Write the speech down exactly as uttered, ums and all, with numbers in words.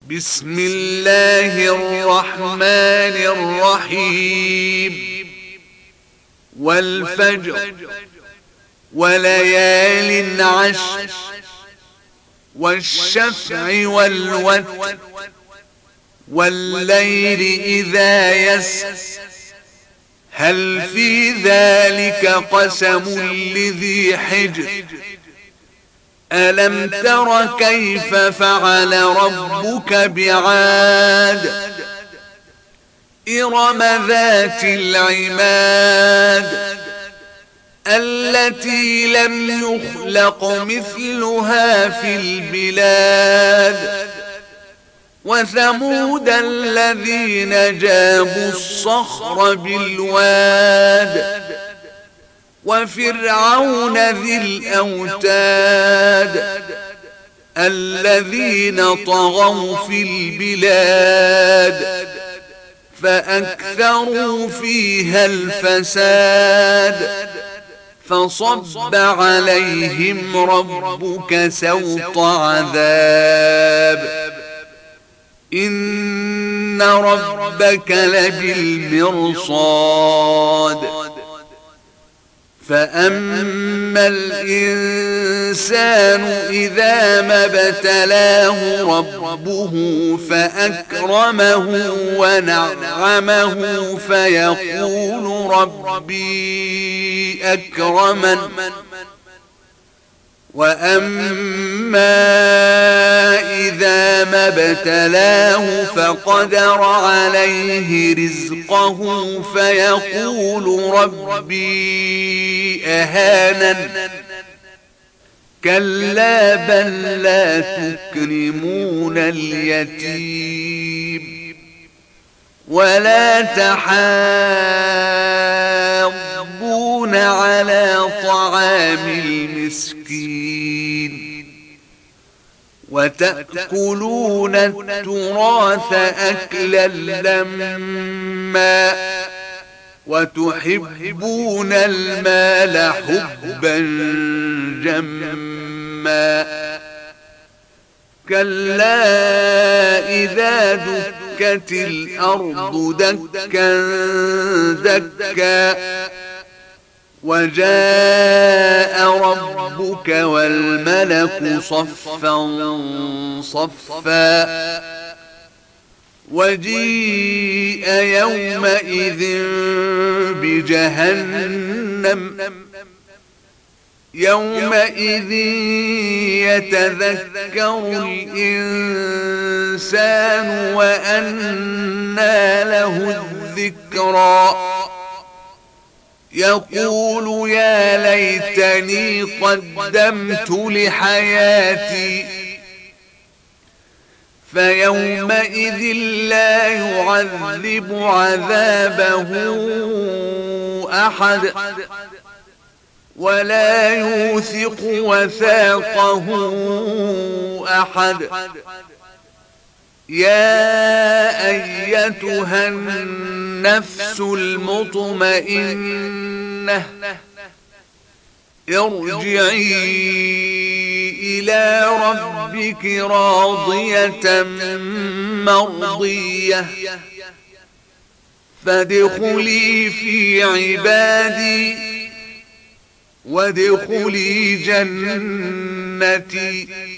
بسم الله الرحمن الرحيم والفجر وليال عشر والشفع والوتر والليل إذا يسر هل في ذلك قسم لذي حجر ألم تر كيف فعل ربك بعاد إرم ذات العماد التي لم يخلق مثلها في البلاد وثمود الذين جابوا الصخر بالواد وفرعون ذي الأوتاد الذين طغوا في البلاد فأكثروا فيها الفساد فصب عليهم ربك سوط عذاب إن ربك لبالمرصاد فأما الإنسان إذا ما ابتلاه ربه فأكرمه ونعمه فيقول ربي أكرمن وأما إذا ما ابتلاه فقدر عليه رزقه فيقول ربي أهانن كلا بل لا تكرمون اليتيم ولا تحاضون على طعام المسكين وتأكلون التراث أكلا لما وتحبون المال حبا جما كلا إذا دكت الأرض دكا دكا وجاء ربك والملك صفا صفا وجيء يومئذ بجهنم يومئذ يتذكر الإنسان وأنى له الذكرى يقول يا ليتني قدمت لحياتي فيومئذ لا يعذب عذابه أحد ولا يوثق وثاقه أحد يا أيتها النفس المطمئنة ارجعي إلى ربك راضية مرضية فادخلي في عبادي وادخلي جنتي